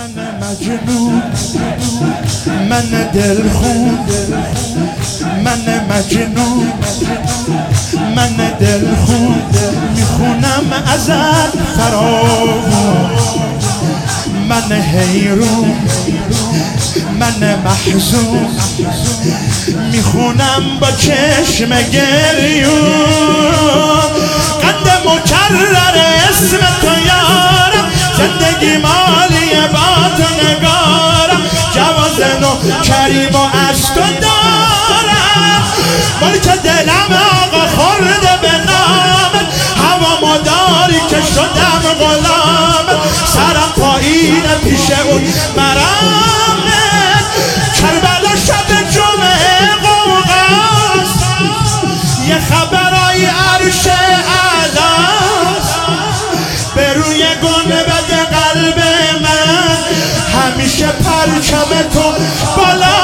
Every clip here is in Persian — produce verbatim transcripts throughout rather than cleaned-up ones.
من مجنون، من دلخون، من مجنون، من دلخون، میخونم ازت فراوون، من حیرون، من محزون، میخونم با چشم گریون، قند مکرر اسم تو یارم، زندگی مالی با تو نگارم، جواز نو کریم و از تو دارم، ملک دلم آقا خورده به نامت، هوا مداری که شدم غلامت، سرم پایین پیش اون مرامت، کربلا شب جمعه قوقاست، یه خبرای عرش اعلاست، به روی گنبد قلب من همیشه پرچم تو بالا.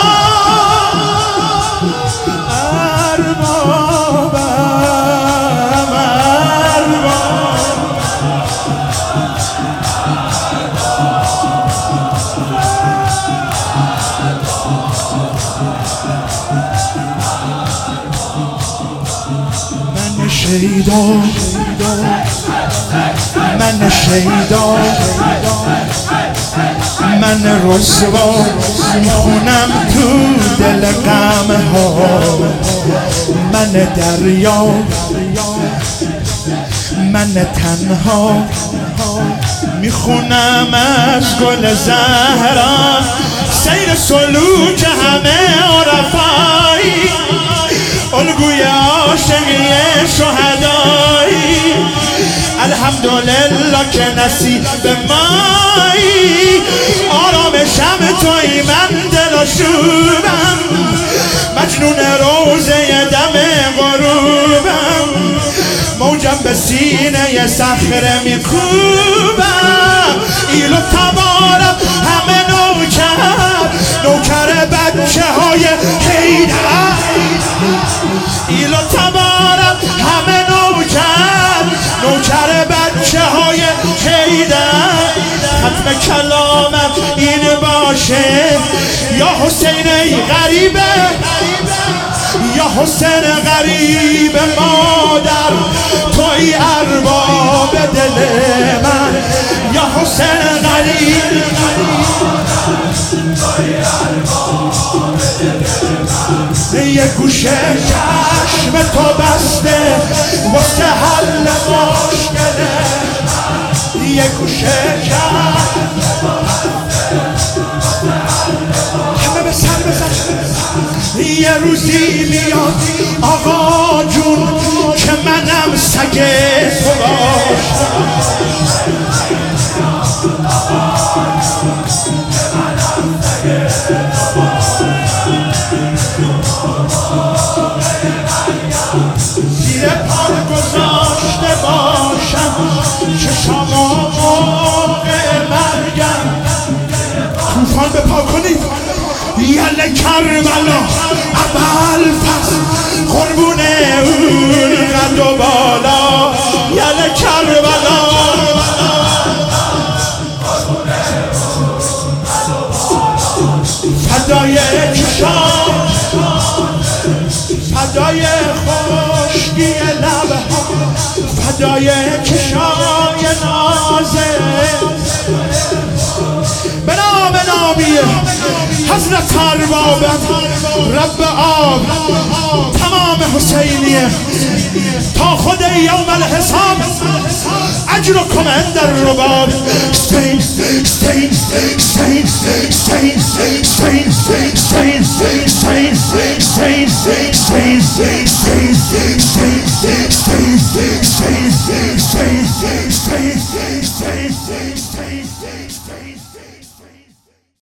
من شیدا، من شیدا، من رسوا، میخونم تو دل غم ها، من دریا، من تنها، میخونم از گل زهرا، سیر سلوک همه عرفایی، الگوی عاشقی شهدایی، الحمدلله که نصیب مایی، آرامشم توی من دل و شوبم، مجنون روزه دم غروبم، موجم به سینه صخره میکوبم، ایلو تبارم همه نوکر، نوکر بچه های حیدر، ایلو تبارم همه نوکر، نوکر بچه های حیدر، ختم کلامم این باشه، یا حسین ای غریبه، یا حسین غریب مادر، توی ارباب دل من، یا حسین غریب، یه گوشه چشم تو بسته واسه حل مشکله، یه گوشه چشم همه به سر بزن، یه روزی میاد آقا جون که منم سگ تو باشم، زیر پا گذاشته باشم، چشامو موقع مرگم، توفان به پا کنید، یله کربلا اول پس قربونه اون قد و بالا، یله کربلا فدای چشام، فدای خشکی لبها، فدای چشای نازه، به نام نامی حضرت ارباب رب آب تمام حسینیه، تا خود یوم الحساب اجرکم عند الرباب. Stains, stains, stains, stains, stains, stains, stains, stains, stains, stains, stains, stains, stains, stains, stains, stains.